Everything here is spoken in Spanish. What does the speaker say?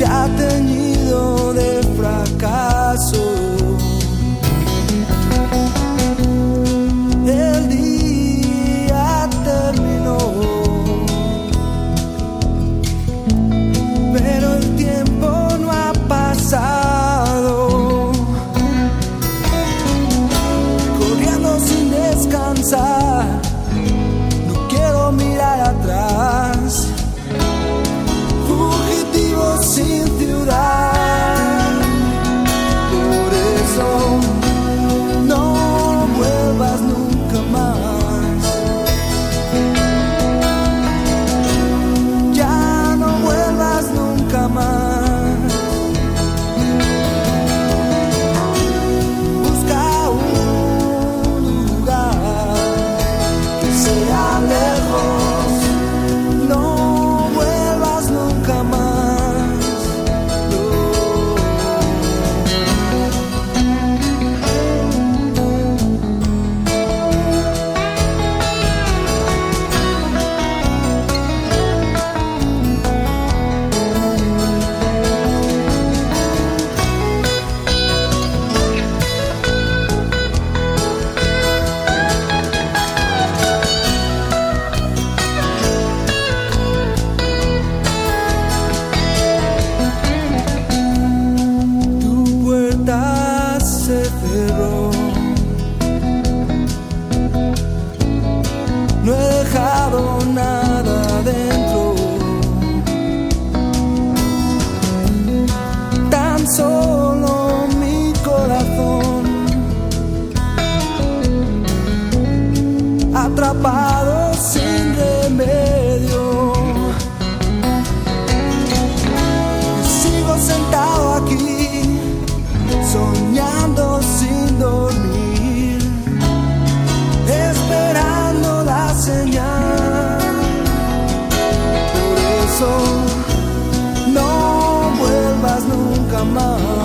se ha teñido de fracaso. El día terminó, pero el tiempo no ha pasado, corriendo sin descansar. No quiero mirar atrás, fugitivo sin ciudad. Por eso no vuelvas nunca más. Ya no vuelvas nunca más. Busca un lugar que sea lejos. No vuelvas nunca más. No. Tu puerta se cerró. No he dejado nada dentro, tan solo mi corazón, atrapado sin remedio. Sigo sentado aquí, soñando sin dormir, esperando la señal. Por eso no vuelvas nunca más.